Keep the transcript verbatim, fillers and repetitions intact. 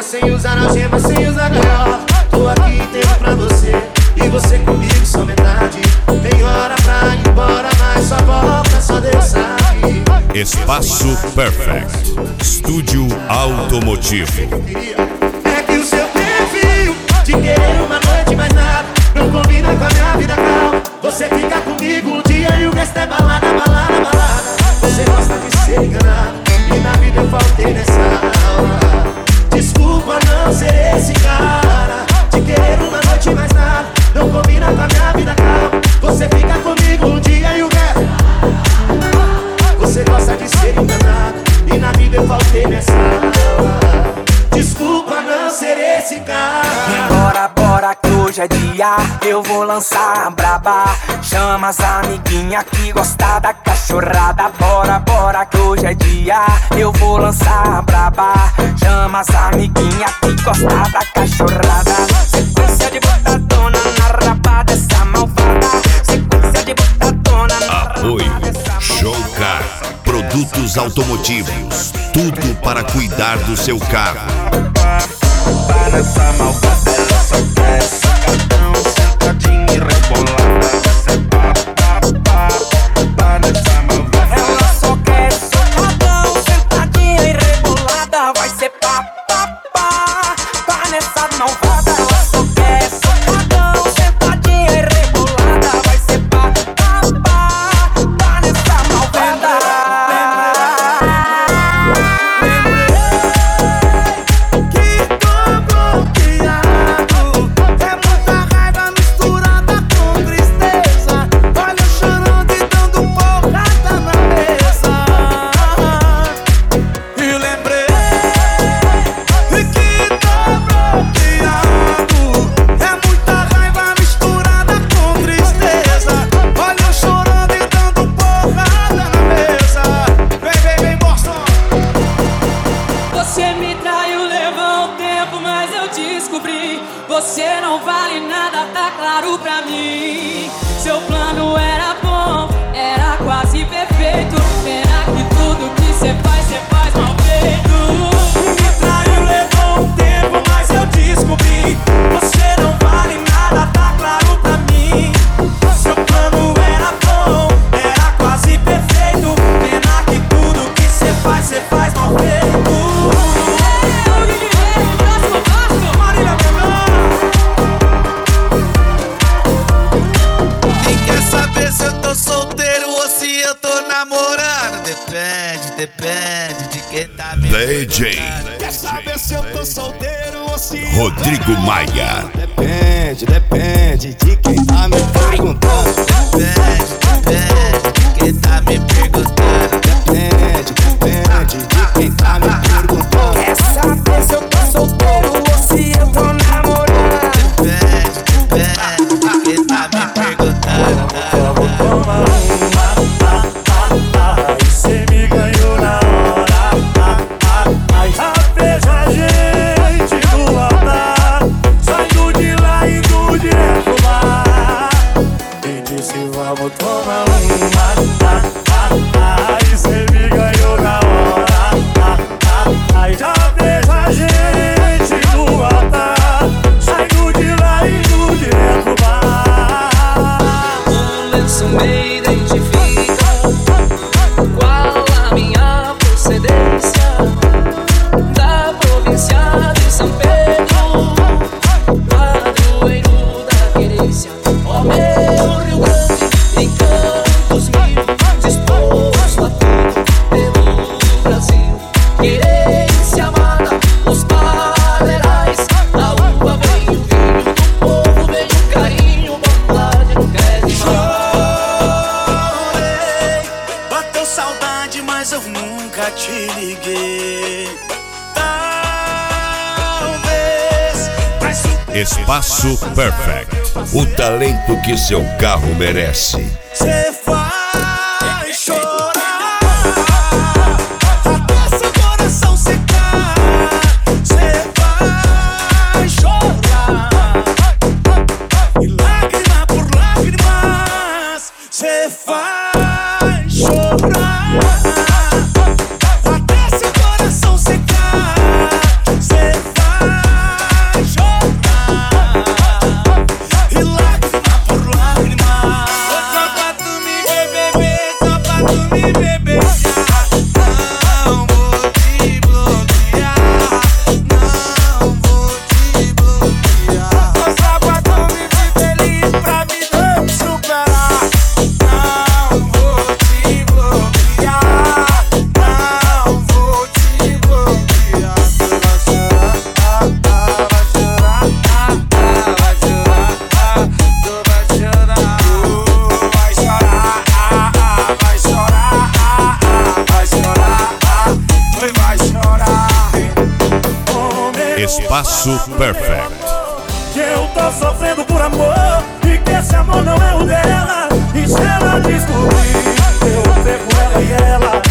sem usar algema, sem usar gaiola. Tô aqui inteiro pra você, e você comigo só metade. Tem hora pra ir embora, mas só volta, só Deus sabe. Espaço Perfect, estúdio automotivo. É que o seu perfil de querer uma noite mais nada não combina com a minha vida calma. Você fica comigo um dia e o resto é balada, balada, balada. Você gosta de ser enganado e na vida eu faltei nessa aula. Desculpa não ser esse cara de querer uma noite mais nada não combina com a minha vida calma. Você fica comigo um dia e o resto. Você gosta de ser enganado e na vida eu faltei nessa aula. Desculpa não ser esse cara. Bora, bora que hoje é dia, eu vou lançar a braba. Chama as amiguinhas que gosta da cachorrada. Bora, bora que hoje é dia, eu vou lançar a braba. Chama as amiguinhas que gosta da cachorrada. Sequência de botadona na raba dessa malvada. Sequência de botadona na raba. Apoio Showcar, produtos automotivos, tudo para cuidar do seu carro. Para nessa malvada, ela só quer sacadão, sentadinha e rebolada. Você pá, pá, pá, pá nessa malvada. Ela só quer sacadão, sentadinha e rebolada. Vai ser pá, pá, pá, pá nessa malvada. Ela só quer sacadão, sentadinha e rebolada. Vai ser pá, pá, pá, pá nessa malvada. Você não vale nada, tá claro pra mim. Seu plano era bom, era quase perfeito. Pena que tudo que cê faz, cê faz mal feito. Me traiu, levou um tempo, mas eu descobri. Você não vale nada, tá claro pra mim. Seu plano era bom, era quase perfeito. Pena que tudo que cê faz, cê faz mal feito. Depende de quem tá me D J Quer saber se eu tô solteiro ou se Rodrigo Maia. Depende, depende de quem tá me perguntando. Depende, depende de quem tá me perguntando. Depende, depende de quem tá me perguntando. Quer saber se eu tô solteiro ou se eu tô namorando? Depende, depende de quem tá me perguntando. Espaço Perfect, o talento que seu carro merece. Cê faz chorar até seu coração secar. Cê faz chorar e lágrima por lágrimas. Cê faz chorar. Até seu coração secar. Cê faz Espaço Perfect. Que eu tô sofrendo por amor e que esse amor não é o dela. E se ela descobrir, eu pego ela e ela